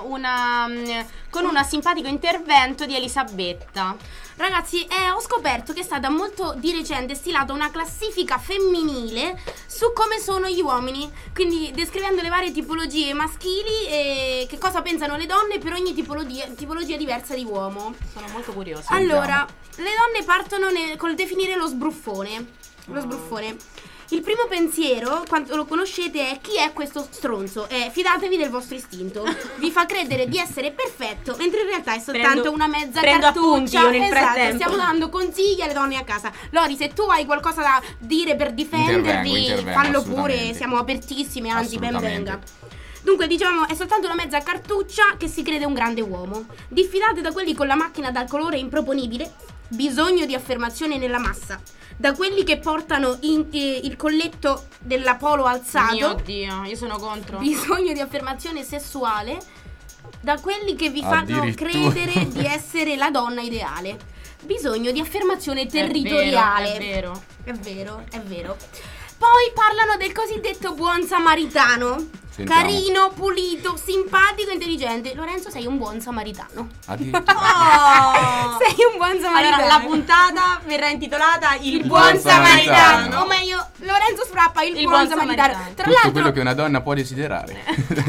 un simpatico intervento di Elisabetta. Ragazzi, ho scoperto che è stata molto di recente stilata una classifica femminile su come sono gli uomini, quindi descrivendo le varie tipologie maschili e che cosa pensano le donne per ogni tipologia diversa di uomo. Sono molto curiosa. Allora, le donne partono col definire lo sbruffone. Lo sbruffone. Il primo pensiero, quando lo conoscete, è: chi è questo stronzo? Fidatevi del vostro istinto. Vi fa credere di essere perfetto, mentre in realtà è soltanto una mezza prendo cartuccia. appunti io nel Esatto, frattempo. stiamo dando consigli alle donne a casa. Lori, se tu hai qualcosa da dire per difendervi, Intervengo, fallo pure, assolutamente. siamo apertissime, anzi ben Assolutamente. venga. Dunque, diciamo, è soltanto una mezza cartuccia che si crede un grande uomo. Diffidate da quelli con la macchina dal colore improponibile, bisogno di affermazione nella massa, da quelli che portano il colletto della polo alzato, Mio Dio, io sono contro. bisogno di affermazione sessuale, da quelli che vi fanno Addirittura. credere di essere la donna ideale, bisogno di affermazione territoriale. È vero. È vero. Poi parlano del cosiddetto buon samaritano. Sentiamo. Carino, pulito, simpatico, intelligente. Lorenzo, sei un buon samaritano. Addirittura. Oh! Sei un buon samaritano. Allora, la puntata verrà intitolata Il buon buon samaritano. samaritano. O meglio, Lorenzo Sprappa, il Il buon buon samaritano. samaritano. Tra Tutto l'altro, quello che una donna può desiderare.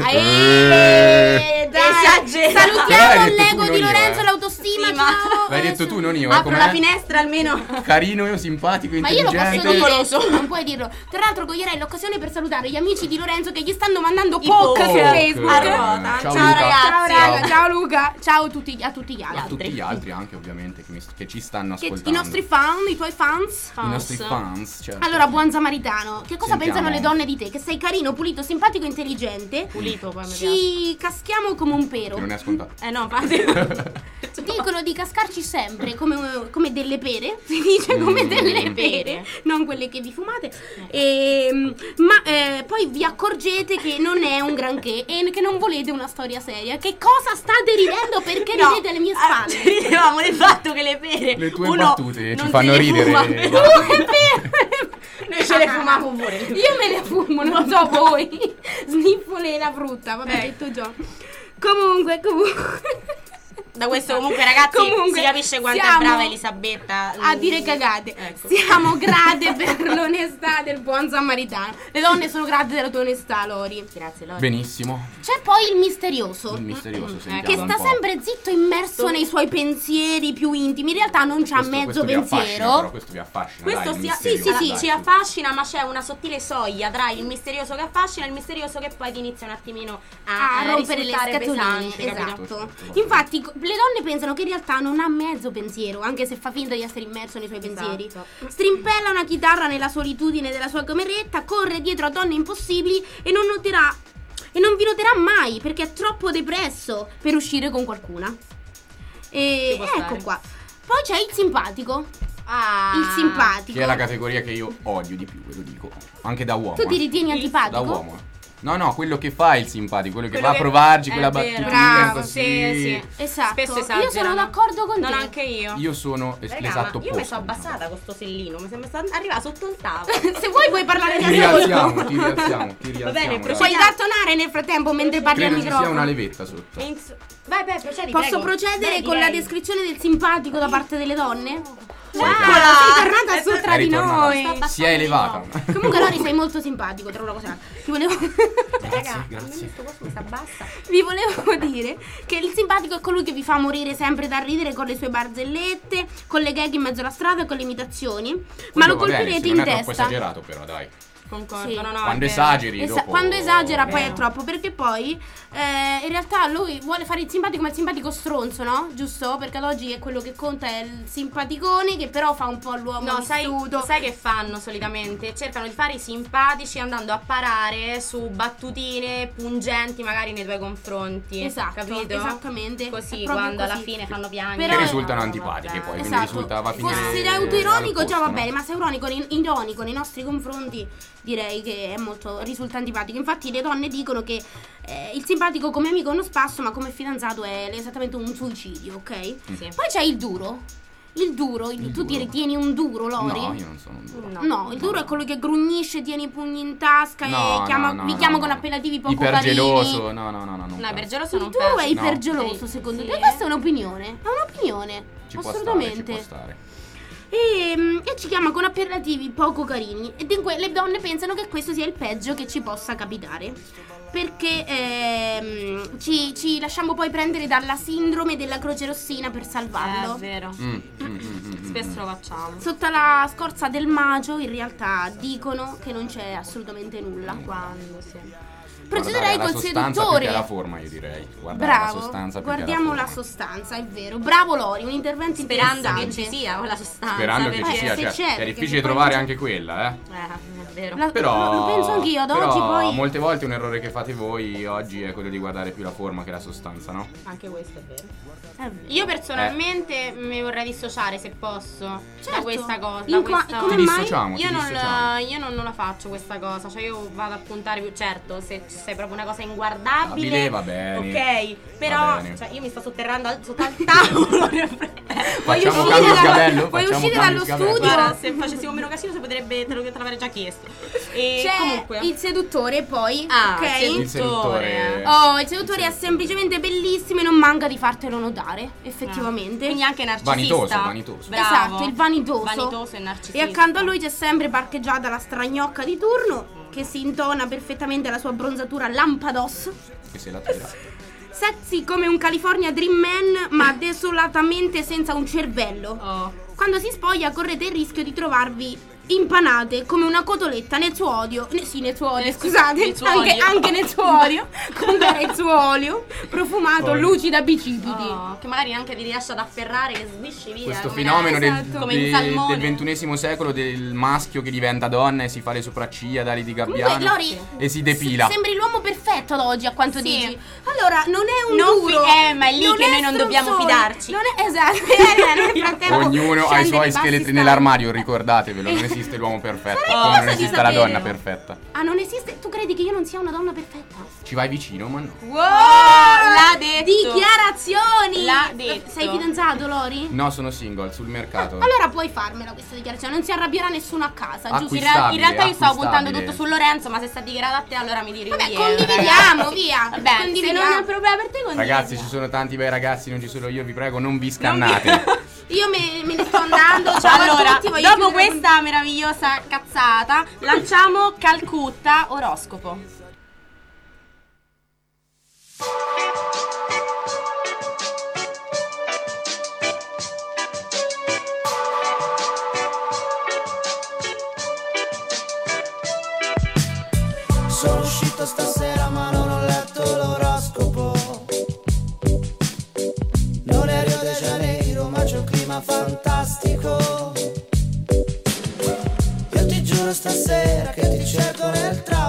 dai, Esagerato. salutiamo L'hai detto l'ego tu, di non io, Lorenzo, l'autostima. Sì, ma- Ciao. L'hai detto tu, non io. Apro com'è? la finestra almeno. Carino, io simpatico, Ma io lo intelligente. posso dire, Goloso. tu non puoi dirlo. Tra l'altro coglierei l'occasione per salutare gli amici di Lorenzo che gli stanno mandando I poke poke. su Facebook. A ruota. Ciao, Ciao, Luca. ragazzi. Ciao raga, ciao Luca, ciao a tutti gli A altri. tutti gli altri anche, ovviamente, che ci stanno Che- ascoltando. I nostri fan, i tuoi fans. I nostri fans, certo. Allora, buon samaritano, che cosa Sentiamo. pensano le donne di te? Che sei carino, pulito, simpatico, intelligente. Pulito, poi mi piace. Ci caschiamo come un pero. Non è scontato. No, infatti. Dicono di cascarci sempre come delle pere. Si dice come delle pere, non quelle che vi fumate. Ma poi vi accorgete che non è un granché e che non volete una storia seria. Che cosa state ridendo? Perché No, ridete alle mie spalle? ridevamo del fatto che le pere. Le tue uno battute non ci fanno se le ridere. fuma. Noi ce le fumiamo pure. Io me le fumo, non so voi. Sniffole la frutta, vabbè, detto già. Comunque. Da questo comunque ragazzi Comunque, si capisce quanto siamo è brava Elisabetta a dire cagate. Ecco. Siamo grate per l'onestà del buon samaritano. Le donne sono grate della tua onestà, Lori. Grazie Lori. Benissimo. C'è poi il misterioso, Il misterioso, sentiamo che un sta po'. sempre zitto, immerso nei suoi pensieri più intimi. In realtà non c'ha mezzo questo vi affascina, pensiero. però, questo vi affascina. Questo dai, il sì, misterioso, sì, dai, ci affascina, ma c'è una sottile soglia tra il misterioso che affascina e il misterioso che poi ti inizia un attimino A rompere le risultare scatoline, pesante, capito? esatto. Infatti donne pensano che in realtà non ha mezzo pensiero, anche se fa finta di essere immerso nei suoi pensieri. Esatto. Strimpella una chitarra nella solitudine della sua cameretta, corre dietro a donne impossibili e non vi noterà mai perché è troppo depresso per uscire con qualcuna. E Ci può ecco stare. qua. Poi c'è il simpatico. Ah. Il simpatico. Che è la categoria che io odio di più, ve lo dico. Anche da uomo. Tu ti ritieni Da antipatico? uomo. No, quello che fa il simpatico, quello che Quello va a che- provarci è quella vero. battutina Bravo, così. Sì. Esatto. Spesso Io sono esagerano. d'accordo con Non te. anche io. Io sono Raga, l'esatto ma opposto. io mi sono abbassata con sto sellino, mi sembra arriva sotto il tavolo. Se vuoi puoi parlare da Ti solo. rialziamo, ti rialziamo. Va bene, dai. Puoi tartonare nel frattempo mentre parli al Credo ci sia microfono. una levetta sotto. Vai, procedi. Posso prego. procedere Vai, con la direi. descrizione del simpatico da parte delle donne? Eccola, sei tornata su tra È di ritornata. noi. Si è elevata. Comunque Lori sei molto simpatico, tra una cosa. Ti volevo Raga, Grazie. questo mi si abbassa. vi volevo dire che il simpatico è colui che vi fa morire sempre da ridere con le sue barzellette, con le gag in mezzo alla strada e con le imitazioni. Ma lo Quello va bene, colpirete se in non è troppo testa. esagerato però, dai. Concordo, Sì. no, Quando è vero. esageri dopo... Quando esagera poi è Vero. troppo, perché poi in realtà lui vuole fare il simpatico, ma il simpatico stronzo, no? Giusto? Perché ad oggi è quello che conta è il simpaticone, che però fa un po' l'uomo No, vissuto. sai che fanno solitamente? Cercano di fare i simpatici andando a parare su battutine pungenti magari nei tuoi confronti. Esatto, capito? esattamente. È Così proprio quando alla così. fine fanno piangere. Però- Che risultano antipatiche poi, quindi Esatto. risulta va a finire... Fosse autoironico al già va posto, bene, no? ma se è ironico nei nostri confronti direi che è molto risulta antipatico. Infatti le donne dicono che il simpatico come amico è uno spasso, ma come fidanzato è esattamente un suicidio, ok? Sì. Poi c'è il duro. Tu duro. ti ritieni un duro, Lori? No, io non sono un duro. No, il duro è quello che grugnisce, tiene i pugni in tasca No, e chiama, no, vi no, chiama no. con appellativi poco Ipergeloso, carini. no. No, penso. ipergeloso Il non duro è penso. ipergeloso, Sì. secondo Sì. te? Questa è un'opinione. È un'opinione. Ci può assolutamente. stare. E ci chiama con appellativi poco carini. E le donne pensano che questo sia il peggio che ci possa capitare. Perché ci lasciamo poi prendere dalla sindrome della Croce Rossina per salvarlo. È vero. Spesso lo facciamo. Sotto la scorza del magio, in realtà dicono che non c'è assolutamente nulla. Quando sì. Procederei Guardare col la sostanza più che seduttore. la forma, io direi. Guardare la Bravo, sostanza più che guardiamo la la forma. sostanza, è vero. Bravo Lori, un intervento Sperando che interessante. ci sia quella sostanza. Sperando che ci perché- sia, se cioè, c'è, è perché difficile poi trovare non- anche quella, È vero. Lo penso anch'io, ad oggi poi. molte volte un errore che fate voi oggi è quello di guardare più la forma che la sostanza, no? Anche questo è vero. È vero. Io personalmente mi vorrei dissociare se posso da Certo. questa cosa. In qua- questa- come Ti mai? dissociamo, Io ti non, dissociamo. io non la faccio questa cosa, cioè io vado a puntare più, certo, se sei proprio una cosa inguardabile, Stabile, va bene. ok, però Va bene. cioè, io mi sto sotterrando sotto al tavolo. Facciamo uscire cambio da- sgabello? puoi Facciamo uscire cambio dallo sgabello? studio? Guarda, se facessimo meno casino si potrebbe, te l'avrei già chiesto. E C'è comunque il seduttore poi, Ah, ok? Il seduttore. Oh, il seduttore è semplicemente bellissimo e non manca di fartelo notare, effettivamente. Quindi anche narcisista. Vanitoso. Bravo. Esatto, il vanitoso. Vanitoso e narcisista. E accanto a lui c'è sempre parcheggiata la stragnocca di turno, che si intona perfettamente alla sua bronzatura lampados. Che se la tira. Sexy come un California Dream Man, ma desolatamente senza un cervello. Oh. Quando si spoglia correte il rischio di trovarvi impanate come una cotoletta nel suo olio. Sì, nel suo olio, scusate. nel suo olio. Anche nel suo olio. Quando era il suo olio profumato, Olio. lucida bicipiti. Oh, che magari anche ti riesce ad afferrare che svisci via. Questo come fenomeno esatto. come il salmone. del XXI secolo del maschio che diventa donna e si fa le sopracciglia da Lady Comunque, Gabbiano Lori, e si depila. Sembri l'uomo perfetto ad oggi, a quanto Sì. dici. Allora, non è un Non duro. ma è lì che è noi non dobbiamo stronzone, fidarci. Non è esatto. Nel frattempo Ognuno ha i scende suoi nei bassi scheletri stadi. nell'armadio, ricordatevelo, non esiste l'uomo perfetto, come non cosa esiste di la donna davvero. perfetta. Ah, non esiste? Tu credi che io non sia una donna perfetta? Ci vai vicino, ma no. Wow, l'ha detto. Dichiarazioni! L'ha detto. Sei fidanzato, Lori? No, sono single sul mercato. Allora puoi farmela questa dichiarazione, non si arrabbierà nessuno a casa, giusto? In realtà io stavo puntando acquistabile. tutto su Lorenzo, ma se sta dichiarato a te allora mi tiri Vabbè, indietro, condividiamo, ragazzi. via. Vabbè, se Condividiamo. non è un problema per te, condividiamo. Ragazzi, ci sono tanti bei ragazzi, non ci sono io, vi prego, non vi scannate. Io me ne sto andando, ciao Allora, a tutti, voglio dopo chiudere questa meravigliosa cazzata, lanciamo Calcutta oroscopo. Sono uscito stasera ma non ho letto l'oroscopo. Non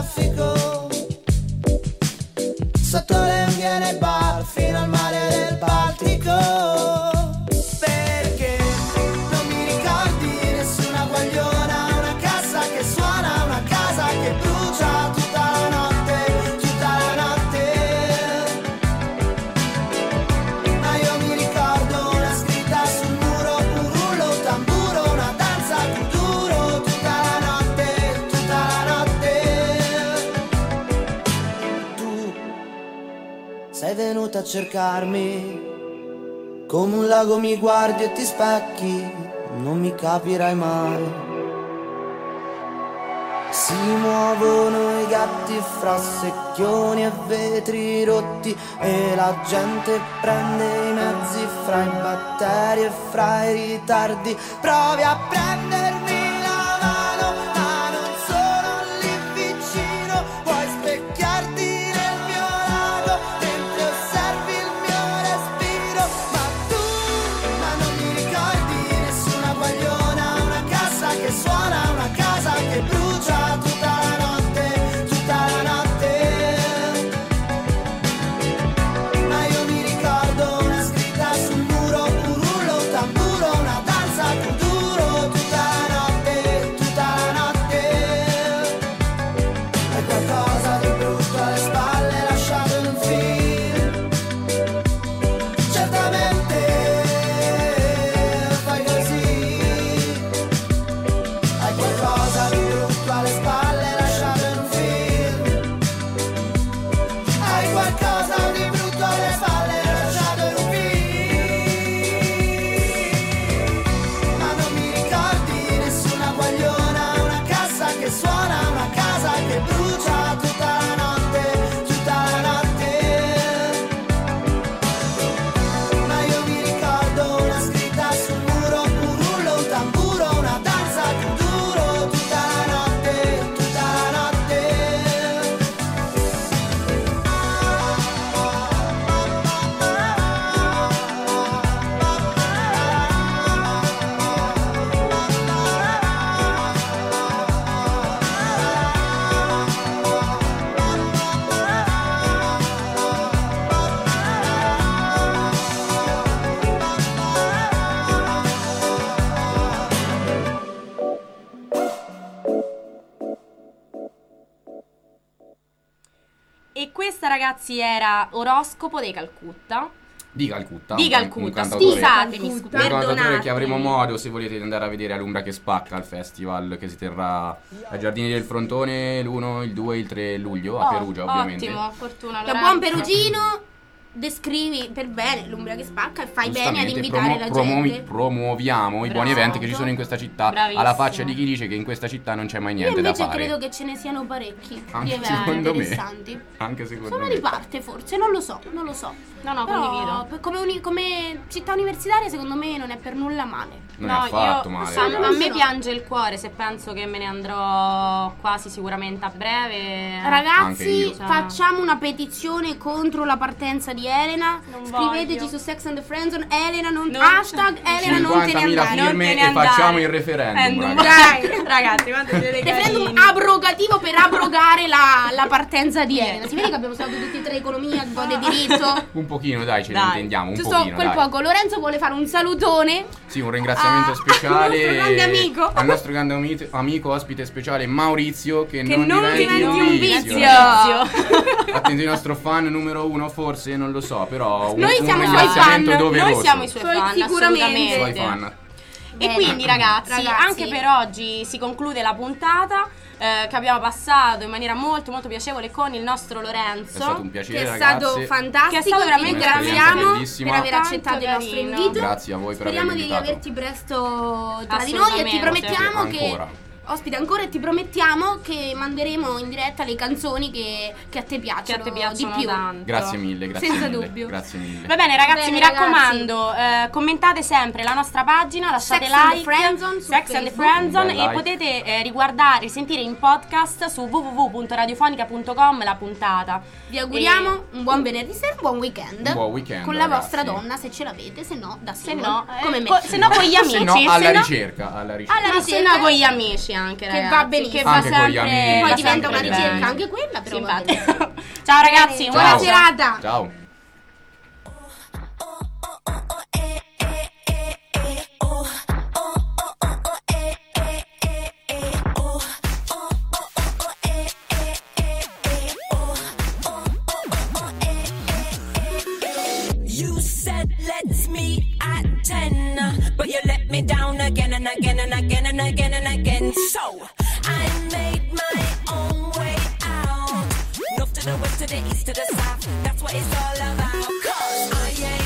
traffico, sotto le unghie nei bar, fino al mare del Baltico. Perché non mi ricordi nessuna guagliona, una casa che suona, una casa che brucia tutta la notte, tutta la notte. Ma io mi ricordo una scritta sul muro, un rullo, tamburo, una danza kuduro, tutta la notte, tutta la notte. Tu sei venuta a cercarmi, come un lago mi guardi e ti specchi, non mi capirai mai. Si muovono i gatti fra secchioni e vetri rotti, e la gente prende i mezzi fra i batteri e fra i ritardi. Provi a prendermi la mano, ma non sono lì vicino. Puoi specchiarti nel mio lago, mentre osservi il mio respiro. Ma non mi ricordi nessuna guagliona, una casa che suona, una casa che brucia tutta la notte, tutta la notte. Ma io mi ricordo una scritta sul muro, un rullo, tamburo, una danza kuduro, tutta la notte, tutta la notte. È qualcosa di brutto alle spalle lasciato in un film. Certamente fai così. Hai qualcosa di brutto alle spalle lasciato in un film. Hai qualcosa di brutto alle spalle lasciato in un film. Ma non mi ricordi nessuna guagliona, una casa che suona, una casa che brucia tutta la notte, tutta la notte. Ma io mi ricordo una scritta sul muro, un rullo, un tamburo, una danza kuduro, tutta la notte, tutta la notte. E questa, ragazzi, era Oroscopo dei Calcutta. Di Calcutta. Di un Calcutta, cantautore. scusatemi, Un cantautore che perdonatemi. avremo modo, se volete, di andare a vedere all'Umbra che spacca al festival che si terrà ai Giardini del Frontone l'1, il 2 e il 3 luglio a Perugia, ovviamente. Ottimo, fortuna. Da buon perugino descrivi per bene l'Umbria che spacca e fai bene ad Giustamente, invitare la gente. promuoviamo i buoni eventi che ci sono in questa città. Bravissimo. Alla faccia di chi dice che in questa città non c'è mai Io niente da invece fare. credo che ce ne siano parecchi Anche di eventi secondo me. interessanti. Anche secondo Sono me. di parte forse, non lo so. No, Però, condivido. come città universitaria secondo me non è per nulla male. Non è affatto io, male. a me piange il cuore se penso che me ne andrò quasi sicuramente a breve. Anche Ragazzi, io. facciamo una petizione contro la partenza di Elena. Non Scriveteci voglio. su Sex and the Friendzone. Elena non, Non- hashtag Elena non te ne 50.000 andare. Non firme te ne e andare. facciamo il referendum, Dai, ragazzi. ragazzi, quanto siete Referendum carini. abrogativo per abrogare la partenza di Elena. Si vede che abbiamo studiato tutti e tre economia, un po' di diritto. Un pochino, dai, ce ne Dai. intendiamo. Un Giusto pochino, quel dai. poco. Lorenzo vuole fare un salutone. Sì, un ringraziamento al speciale nostro grande amico. al nostro grande amico, ospite speciale Maurizio, che non non diventi diventi un vizio. Attenti, il nostro fan numero uno, forse, non lo so, però Noi un siamo i suoi ringraziamento fan. doveroso. Noi siamo i suoi Suoi fan, sicuramente. I suoi assolutamente. fan. E quindi ragazzi, Ragazzi. anche per oggi si conclude la puntata che abbiamo passato in maniera molto molto piacevole con il nostro Lorenzo. È stato un piacere, Che è ragazzi. stato fantastico. Che è stato veramente Ti ringraziamo bellissima. per aver Tanto accettato il nostro carino. invito. Grazie a voi per Speriamo avermi di invitato. averti presto tra di noi e ti Assolutamente. promettiamo Ancora. che ospite ancora e ti promettiamo che manderemo in diretta le canzoni che a te piacciono, Che a te piacciono di più. tanto. Grazie mille, grazie Senza mille. dubbio. Grazie mille. Va bene ragazzi, Bene, mi ragazzi. raccomando, commentate sempre la nostra pagina, lasciate Sex and the like, Friendzone su Sex and the Facebook. Friendzone, Un bel e like. potete riguardare, sentire in podcast su www.radiofonica.com la puntata. Vi auguriamo un buon venerdì sera, un buon weekend. Un buon weekend, con la ragazzi. vostra donna, se ce l'avete, se no da Se single, no, come me. se no con gli amici, Se no, alla ricerca, alla ricerca. Alla se no con gli amici anche, Che ragazzi, va benissimo. che va Anche con gli sempre, amici. Poi va diventa una sempre ricerca bene. anche quella, però Sì, va infatti. bene. Ciao ragazzi, Bene, un buona bacio. serata. Ciao. You said let's meet at 10, but you let me down again and again and again and again and again. So I made my own way out, north to the west to the east to the south. That's what it's all about. 'Cause I ain't